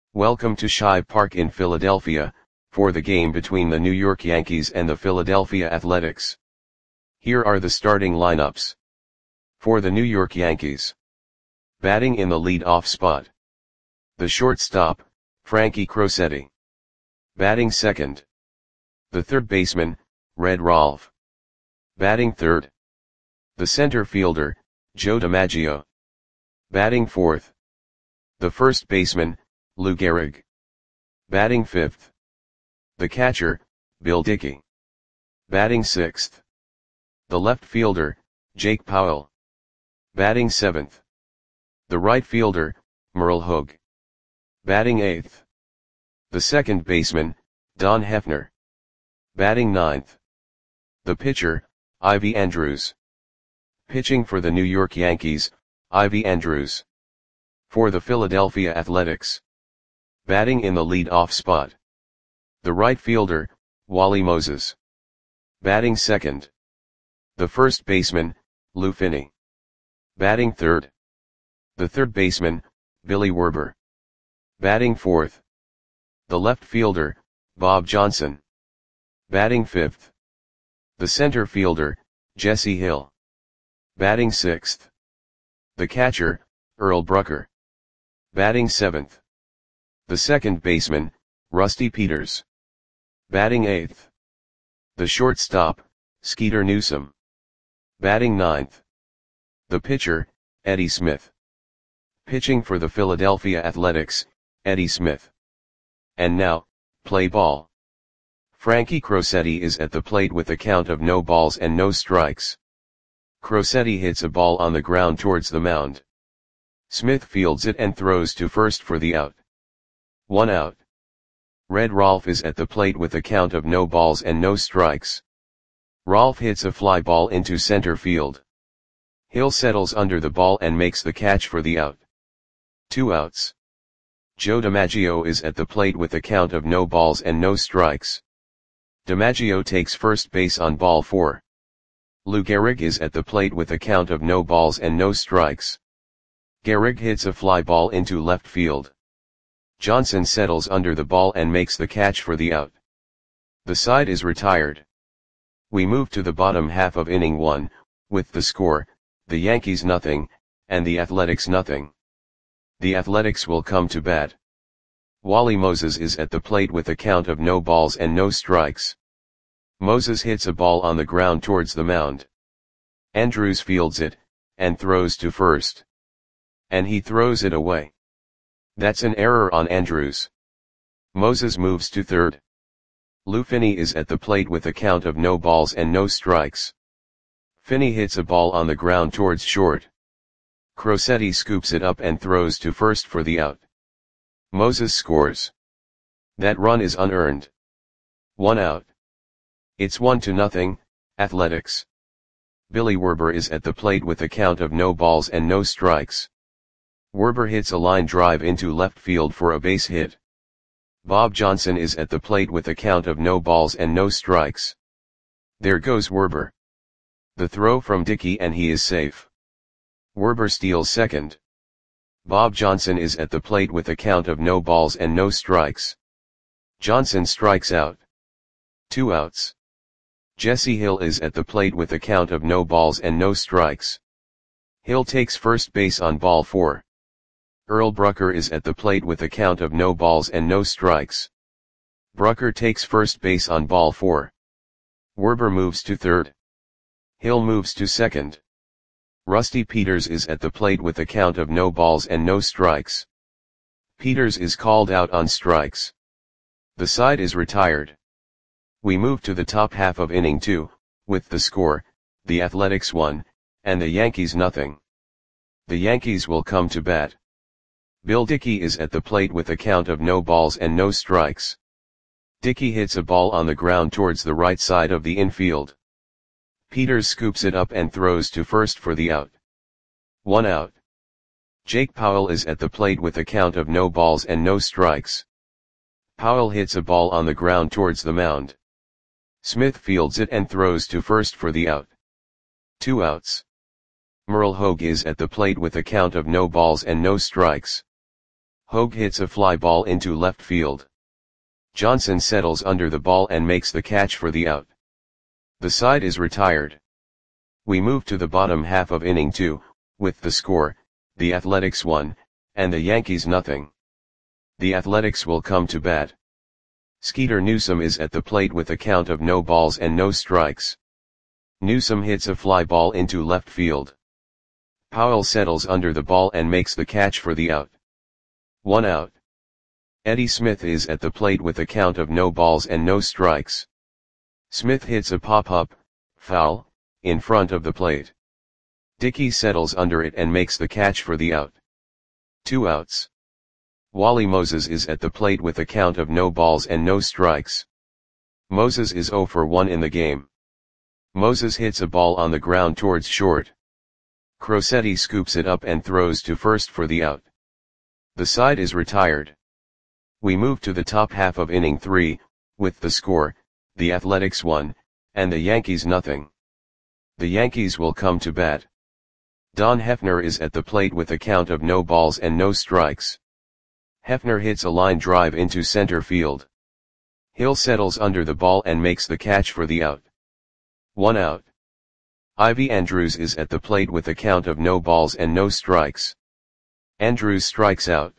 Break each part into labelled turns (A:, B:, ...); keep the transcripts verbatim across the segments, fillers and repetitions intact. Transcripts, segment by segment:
A: Welcome to Shive Park in Philadelphia, for the game between the New York Yankees and the Philadelphia Athletics. Here are the starting lineups. For the New York Yankees. Batting in the lead-off spot. The shortstop, Frankie Crosetti. Batting second. The third baseman, Red Rolfe. Batting third. The center fielder, Joe DiMaggio. Batting fourth. The first baseman, Lou Gehrig. Batting fifth. The catcher, Bill Dickey. Batting sixth. The left fielder, Jake Powell. Batting seventh. The right fielder, Merle Hogue. Batting eighth. The second baseman, Don Hefner. Batting ninth. The pitcher, Ivy Andrews. Pitching for the New York Yankees, Ivy Andrews. For the Philadelphia Athletics. Batting in the lead-off spot. The right fielder, Wally Moses. Batting second. The first baseman, Lou Finney. Batting third. The third baseman, Billy Werber. Batting fourth. The left fielder, Bob Johnson. Batting fifth. The center fielder, Jesse Hill. Batting sixth. The catcher, Earl Brucker. Batting seventh. The second baseman, Rusty Peters. Batting eighth. The shortstop, Skeeter Newsom. Batting ninth. The pitcher, Eddie Smith. Pitching for the Philadelphia Athletics, Eddie Smith. And now, play ball. Frankie Crosetti is at the plate with a count of no balls and no strikes. Crosetti hits a ball on the ground towards the mound. Smith fields it and throws to first for the out. One out. Red Rolfe is at the plate with a count of no balls and no strikes. Rolfe hits a fly ball into center field. Hill settles under the ball and makes the catch for the out. Two outs. Joe DiMaggio is at the plate with a count of no balls and no strikes. DiMaggio takes first base on ball four. Lou Gehrig is at the plate with a count of no balls and no strikes. Gehrig hits a fly ball into left field. Johnson settles under the ball and makes the catch for the out. The side is retired. We move to the bottom half of inning one, with the score, the Yankees nothing, and the Athletics nothing. The Athletics will come to bat. Wally Moses is at the plate with a count of no balls and no strikes. Moses hits a ball on the ground towards the mound. Andrews fields it, and throws to first. And he throws it away. That's an error on Andrews. Moses moves to third. Lou Finney is at the plate with a count of no balls and no strikes. Finney hits a ball on the ground towards short. Crosetti scoops it up and throws to first for the out. Moses scores. That run is unearned. One out. It's one to nothing, Athletics. Billy Werber is at the plate with a count of no balls and no strikes. Werber hits a line drive into left field for a base hit. Bob Johnson is at the plate with a count of no balls and no strikes. There goes Werber. The throw from Dickey and he is safe. Werber steals second. Bob Johnson is at the plate with a count of no balls and no strikes. Johnson strikes out. Two outs. Jesse Hill is at the plate with a count of no balls and no strikes. Hill takes first base on ball four. Earl Brucker is at the plate with a count of no balls and no strikes. Brucker takes first base on ball four. Werber moves to third. Hill moves to second. Rusty Peters is at the plate with a count of no balls and no strikes. Peters is called out on strikes. The side is retired. We move to the top half of inning two, with the score, the Athletics one, and the Yankees nothing. The Yankees will come to bat. Bill Dickey is at the plate with a count of no balls and no strikes. Dickey hits a ball on the ground towards the right side of the infield. Peters scoops it up and throws to first for the out. One out. Jake Powell is at the plate with a count of no balls and no strikes. Powell hits a ball on the ground towards the mound. Smith fields it and throws to first for the out. Two outs. Merle Hogue is at the plate with a count of no balls and no strikes. Hogue hits a fly ball into left field. Johnson settles under the ball and makes the catch for the out. The side is retired. We move to the bottom half of inning two, with the score, the Athletics one, and the Yankees nothing. The Athletics will come to bat. Skeeter Newsom is at the plate with a count of no balls and no strikes. Newsom hits a fly ball into left field. Powell settles under the ball and makes the catch for the out. One out. Eddie Smith is at the plate with a count of no balls and no strikes. Smith hits a pop-up, foul, in front of the plate. Dickey settles under it and makes the catch for the out. Two outs. Wally Moses is at the plate with a count of no balls and no strikes. Moses is oh for one in the game. Moses hits a ball on the ground towards short. Crosetti scoops it up and throws to first for the out. The side is retired. We move to the top half of inning three, with the score, the Athletics one, and the Yankees nothing. The Yankees will come to bat. Don Hefner is at the plate with a count of no balls and no strikes. Hefner hits a line drive into center field. Hill settles under the ball and makes the catch for the out. One out. Ivy Andrews is at the plate with a count of no balls and no strikes. Andrews strikes out.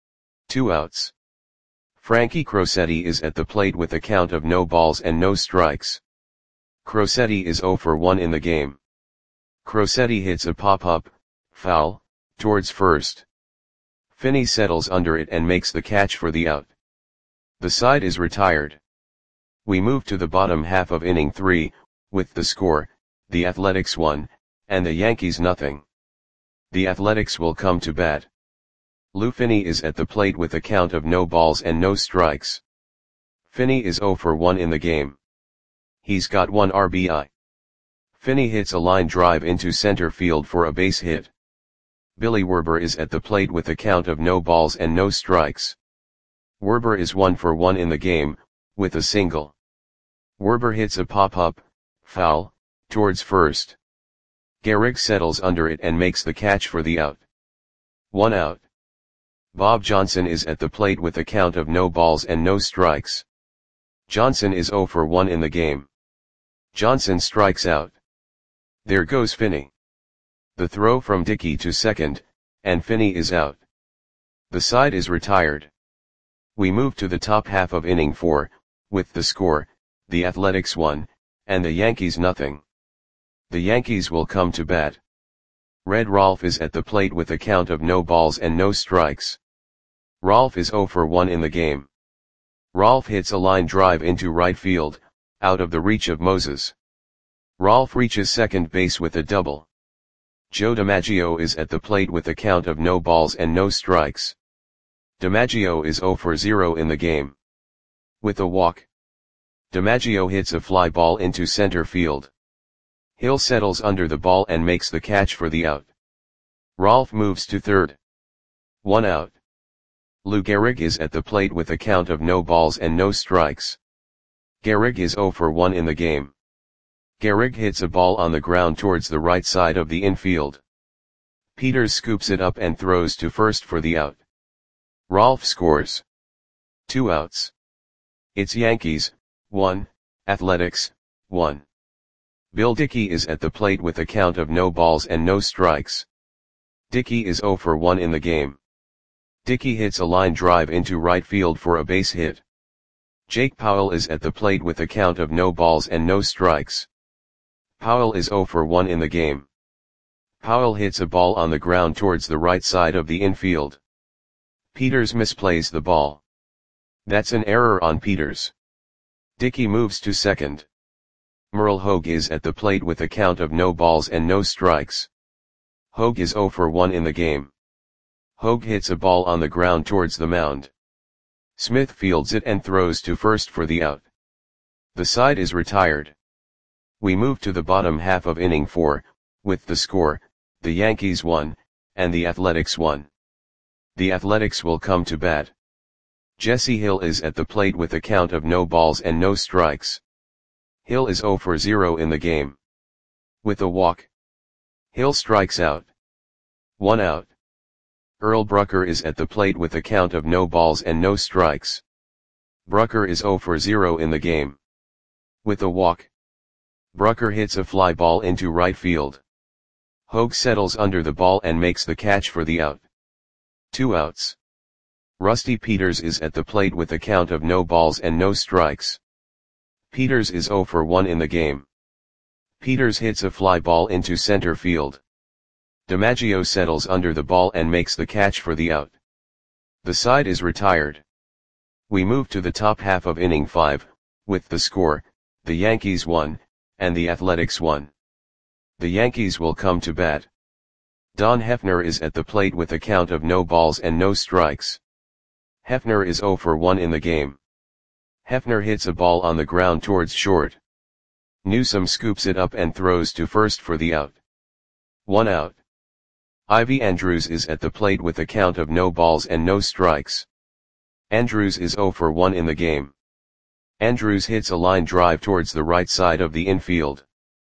A: Two outs. Frankie Crosetti is at the plate with a count of no balls and no strikes. Crosetti is oh for one in the game. Crosetti hits a pop-up, foul, towards first. Finney settles under it and makes the catch for the out. The side is retired. We move to the bottom half of inning three, with the score, the Athletics one, and the Yankees nothing. The Athletics will come to bat. Lou Finney is at the plate with a count of no balls and no strikes. Finney is oh for one in the game. He's got one R B I. Finney hits a line drive into center field for a base hit. Billy Werber is at the plate with a count of no balls and no strikes. Werber is one for one in the game, with a single. Werber hits a pop-up, foul, towards first. Gehrig settles under it and makes the catch for the out. One out. Bob Johnson is at the plate with a count of no balls and no strikes. Johnson is oh for one in the game. Johnson strikes out. There goes Finney. The throw from Dickey to second, and Finney is out. The side is retired. We move to the top half of inning four, with the score, the Athletics one, and the Yankees nothing. The Yankees will come to bat. Red Rolfe is at the plate with a count of no balls and no strikes. Rolfe is oh for one in the game. Rolfe hits a line drive into right field, out of the reach of Moses. Rolfe reaches second base with a double. Joe DiMaggio is at the plate with a count of no balls and no strikes. DiMaggio is oh for zero in the game. With a walk. DiMaggio hits a fly ball into center field. Hill settles under the ball and makes the catch for the out. Rolfe moves to third. One out. Lou Gehrig is at the plate with a count of no balls and no strikes. Gehrig is oh for one in the game. Gehrig hits a ball on the ground towards the right side of the infield. Peters scoops it up and throws to first for the out. Rolfe scores. Two outs. It's Yankees, one, Athletics, one. Bill Dickey is at the plate with a count of no balls and no strikes. Dickey is oh for one in the game. Dickey hits a line drive into right field for a base hit. Jake Powell is at the plate with a count of no balls and no strikes. Powell is oh for one in the game. Powell hits a ball on the ground towards the right side of the infield. Peters misplays the ball. That's an error on Peters. Dickey moves to second. Merle Hogue is at the plate with a count of no balls and no strikes. Hogue is oh for one in the game. Hogue hits a ball on the ground towards the mound. Smith fields it and throws to first for the out. The side is retired. We move to the bottom half of inning four, with the score, the Yankees one, and the Athletics one. The Athletics will come to bat. Jesse Hill is at the plate with a count of no balls and no strikes. Hill is oh for zero in the game. With a walk. Hill strikes out. One out. Earl Brucker is at the plate with a count of no balls and no strikes. Brucker is zero for zero in the game. With a walk, Brucker hits a fly ball into right field. Hogue settles under the ball and makes the catch for the out. Two outs. Rusty Peters is at the plate with a count of no balls and no strikes. Peters is zero for one in the game. Peters hits a fly ball into center field. DiMaggio settles under the ball and makes the catch for the out. The side is retired. We move to the top half of inning five, with the score, the Yankees won, and the Athletics won. The Yankees will come to bat. Don Hefner is at the plate with a count of no balls and no strikes. Hefner is zero for one in the game. Hefner hits a ball on the ground towards short. Newsome scoops it up and throws to first for the out. One out. Ivy Andrews is at the plate with a count of no balls and no strikes. Andrews is zero for one in the game. Andrews hits a line drive towards the right side of the infield.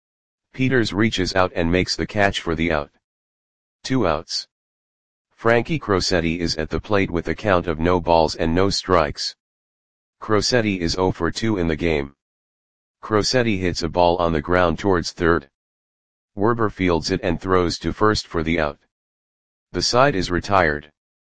A: Peters reaches out and makes the catch for the out. Two outs. Frankie Crosetti is at the plate with a count of no balls and no strikes. Crosetti is zero for two in the game. Crosetti hits a ball on the ground towards third. Werber fields it and throws to first for the out. The side is retired.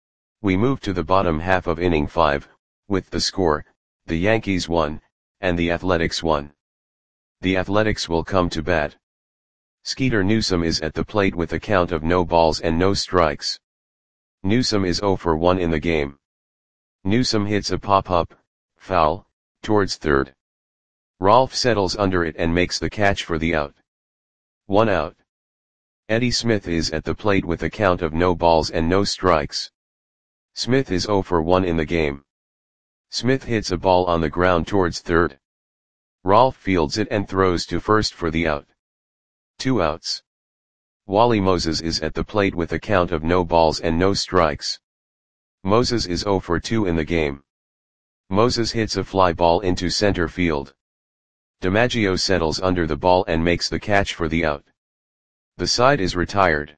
A: We move to the bottom half of inning five, with the score, the Yankees won, and the Athletics won. The Athletics will come to bat. Skeeter Newsome is at the plate with a count of no balls and no strikes. Newsome is zero for one in the game. Newsome hits a pop-up, foul, towards third. Rolfe settles under it and makes the catch for the out. One out. Eddie Smith is at the plate with a count of no balls and no strikes. Smith is zero for one in the game. Smith hits a ball on the ground towards third. Rolfe fields it and throws to first for the out. Two outs. Wally Moses is at the plate with a count of no balls and no strikes. Moses is zero for two in the game. Moses hits a fly ball into center field. DiMaggio settles under the ball and makes the catch for the out. The side is retired.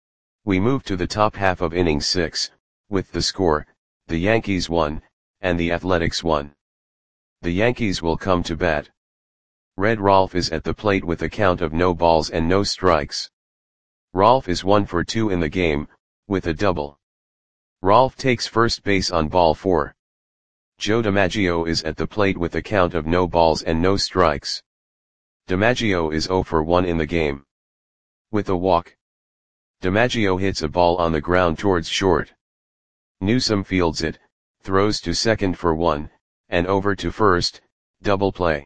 A: We move to the top half of inning six, with the score, the Yankees won, and the Athletics won. The Yankees will come to bat. Red Rolfe is at the plate with a count of no balls and no strikes. Rolfe is one for two in the game, with a double. Rolfe takes first base on ball four. Joe DiMaggio is at the plate with a count of no balls and no strikes. DiMaggio is zero for one in the game. With a walk, DiMaggio hits a ball on the ground towards short. Newsome fields it, throws to second for one, and over to first, double play.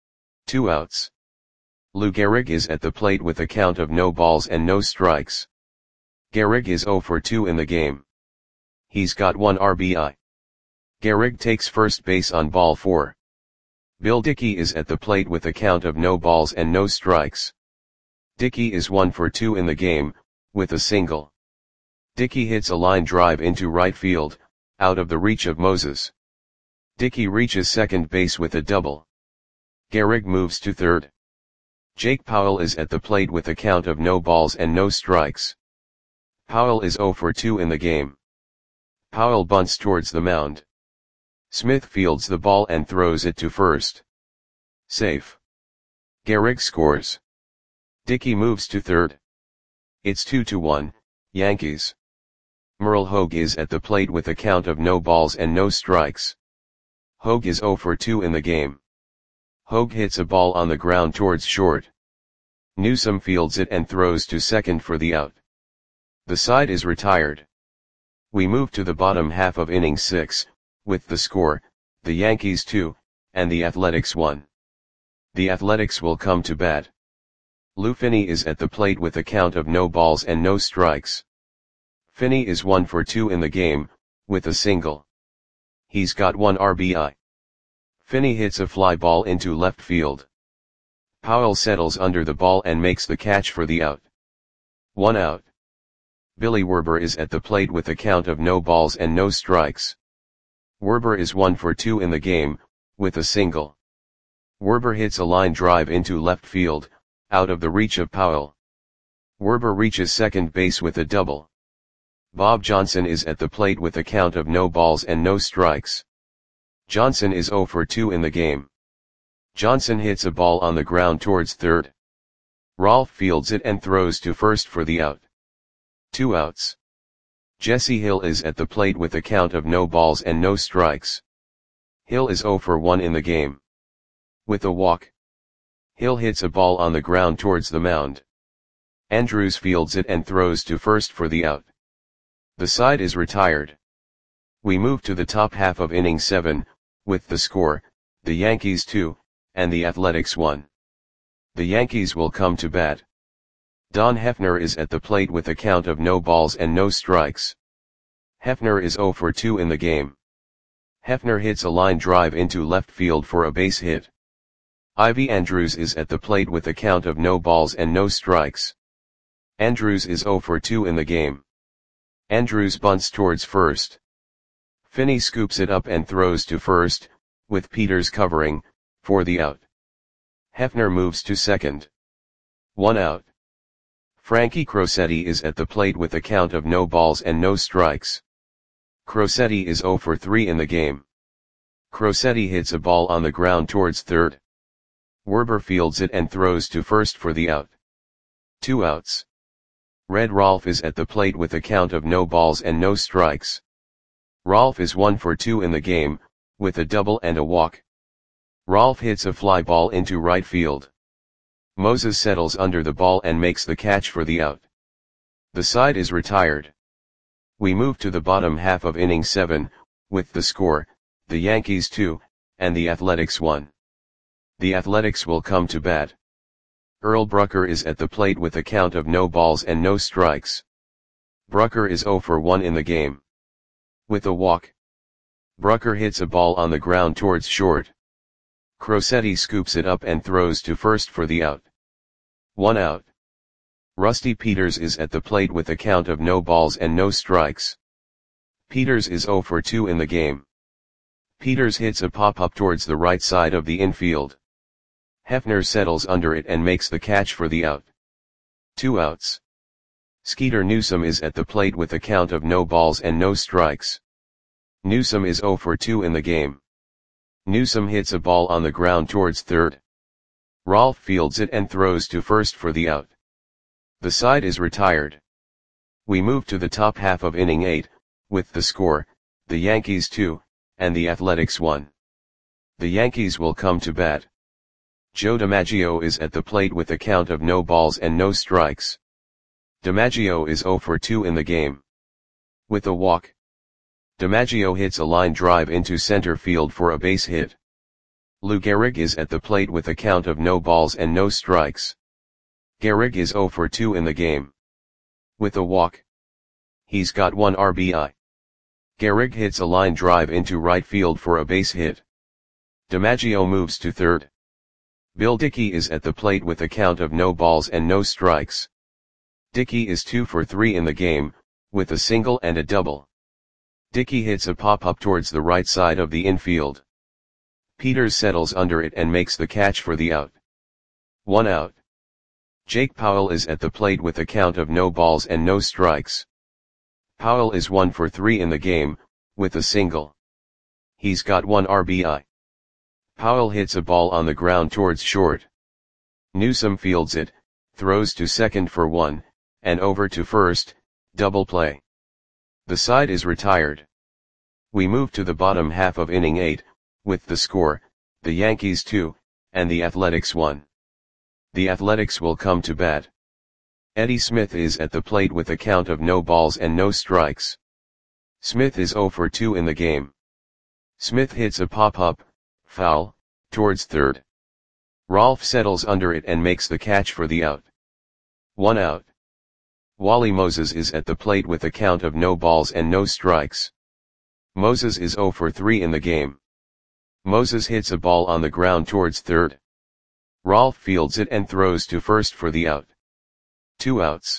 A: Two outs. Lou Gehrig is at the plate with a count of no balls and no strikes. Gehrig is zero for two in the game. He's got one R B I. Gehrig takes first base on ball four. Bill Dickey is at the plate with a count of no balls and no strikes. Dickey is one for two in the game, with a single. Dickey hits a line drive into right field, out of the reach of Moses. Dickey reaches second base with a double. Gehrig moves to third. Jake Powell is at the plate with a count of no balls and no strikes. Powell is zero for two in the game. Powell bunts towards the mound. Smith fields the ball and throws it to first. Safe. Gehrig scores. Dickey moves to third. It's two to one, Yankees. Merle Hogue is at the plate with a count of no balls and no strikes. Hogue is zero for two in the game. Hogue hits a ball on the ground towards short. Newsome fields it and throws to second for the out. The side is retired. We move to the bottom half of inning six, with the score, the Yankees two, and the Athletics one. The Athletics will come to bat. Lou Finney is at the plate with a count of no balls and no strikes. Finney is one for two in the game, with a single. He's got one R B I. Finney hits a fly ball into left field. Powell settles under the ball and makes the catch for the out. One out. Billy Werber is at the plate with a count of no balls and no strikes. Werber is one for two in the game, with a single. Werber hits a line drive into left field, out of the reach of Powell. Werber reaches second base with a double. Bob Johnson is at the plate with a count of no balls and no strikes. Johnson is zero for two in the game. Johnson hits a ball on the ground towards third. Rolf fields it and throws to first for the out. Two outs. Jesse Hill is at the plate with a count of no balls and no strikes. Hill is zero for one in the game. With a walk. Hill hits a ball on the ground towards the mound. Andrews fields it and throws to first for the out. The side is retired. We move to the top half of inning seven, with the score, the Yankees two, and the Athletics one. The Yankees will come to bat. Don Hefner is at the plate with a count of no balls and no strikes. Hefner is zero for two in the game. Hefner hits a line drive into left field for a base hit. Ivy Andrews is at the plate with a count of no balls and no strikes. Andrews is zero for two in the game. Andrews bunts towards first. Finney scoops it up and throws to first, with Peters covering, for the out. Hefner moves to second. One out. Frankie Crosetti is at the plate with a count of no balls and no strikes. Crosetti is zero for three in the game. Crosetti hits a ball on the ground towards third. Werber fields it and throws to first for the out. Two outs. Red Rolf is at the plate with a count of no balls and no strikes. Rolf is one for two in the game, with a double and a walk. Rolf hits a fly ball into right field. Moses settles under the ball and makes the catch for the out. The side is retired. We move to the bottom half of inning seven, with the score, the Yankees two, and the Athletics one. The Athletics will come to bat. Earl Brucker is at the plate with a count of no balls and no strikes. Brucker is zero for one in the game. With a walk. Brucker hits a ball on the ground towards short. Crosetti scoops it up and throws to first for the out. One out. Rusty Peters is at the plate with a count of no balls and no strikes. Peters is zero for two in the game. Peters hits a pop-up towards the right side of the infield. Hefner settles under it and makes the catch for the out. Two outs. Skeeter Newsom is at the plate with a count of no balls and no strikes. Newsom is zero for two in the game. Newsom hits a ball on the ground towards third. Rolf fields it and throws to first for the out. The side is retired. We move to the top half of inning eight, with the score, the Yankees two, and the Athletics one. The Yankees will come to bat. Joe DiMaggio is at the plate with a count of no balls and no strikes. DiMaggio is zero for two in the game. With a walk. DiMaggio hits a line drive into center field for a base hit. Lou Gehrig is at the plate with a count of no balls and no strikes. Gehrig is zero for two in the game. With a walk. He's got one R B I. Gehrig hits a line drive into right field for a base hit. DiMaggio moves to third. Bill Dickey is at the plate with a count of no balls and no strikes. Dickey is two for three in the game, with a single and a double. Dickey hits a pop-up towards the right side of the infield. Peters settles under it and makes the catch for the out. One out. Jake Powell is at the plate with a count of no balls and no strikes. Powell is one for three in the game, with a single. He's got one R B I. Powell hits a ball on the ground towards short. Newsom fields it, throws to second for one, and over to first, double play. The side is retired. We move to the bottom half of inning eight, with the score, the Yankees two, and the Athletics one. The Athletics will come to bat. Eddie Smith is at the plate with a count of no balls and no strikes. Smith is zero for two in the game. Smith hits a pop-up, foul, towards third. Rolf settles under it and makes the catch for the out. One out. Wally Moses is at the plate with a count of no balls and no strikes. Moses is zero for three in the game. Moses hits a ball on the ground towards third. Rolf fields it and throws to first for the out. Two outs.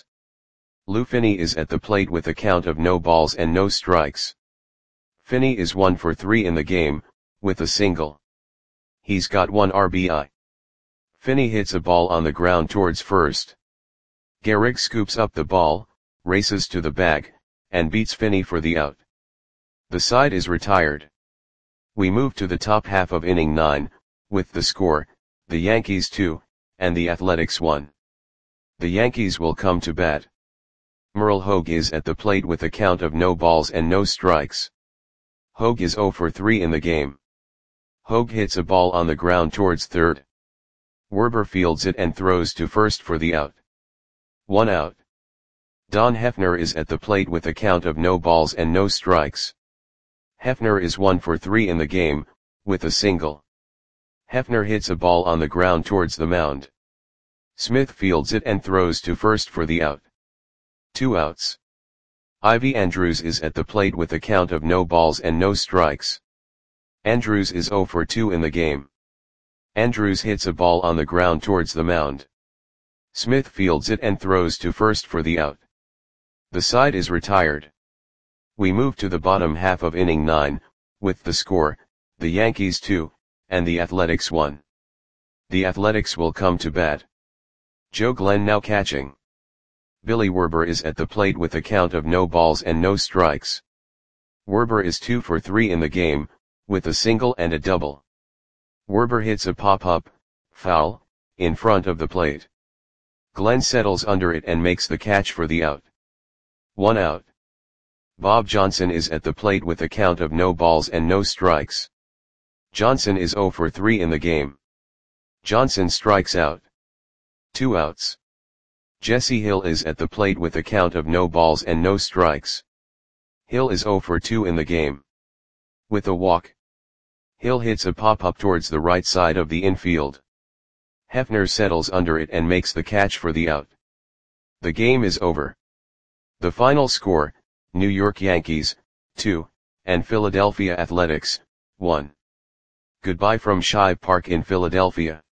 A: Lou Finney is at the plate with a count of no balls and no strikes. Finney is one for three in the game, with a single. He's got one R B I. Finney hits a ball on the ground towards first. Gehrig scoops up the ball, races to the bag, and beats Finney for the out. The side is retired. We move to the top half of inning nine, with the score, the Yankees two, and the Athletics one. The Yankees will come to bat. Merle Hogue is at the plate with a count of no balls and no strikes. Hogue is oh for three in the game. Hogue hits a ball on the ground towards third. Werber fields it and throws to first for the out. One out. Don Hefner is at the plate with a count of no balls and no strikes. Hefner is one for three in the game, with a single. Hefner hits a ball on the ground towards the mound. Smith fields it and throws to first for the out. Two outs. Ivy Andrews is at the plate with a count of no balls and no strikes. Andrews is oh for two in the game. Andrews hits a ball on the ground towards the mound. Smith fields it and throws to first for the out. The side is retired. We move to the bottom half of inning nine, with the score, the Yankees two, and the Athletics one. The Athletics will come to bat. Joe Glenn now catching. Billy Werber is at the plate with a count of no balls and no strikes. Werber is two for three in the game, with a single and a double. Werber hits a pop-up, foul, in front of the plate. Glenn settles under it and makes the catch for the out. One out. Bob Johnson is at the plate with a count of no balls and no strikes. Johnson is oh for three in the game. Johnson strikes out. Two outs. Jesse Hill is at the plate with a count of no balls and no strikes. Hill is oh for two in the game. With a walk. Hill hits a pop-up towards the right side of the infield. Hefner settles under it and makes the catch for the out. The game is over. The final score, New York Yankees, two, and Philadelphia Athletics, one. Goodbye from Shibe Park in Philadelphia.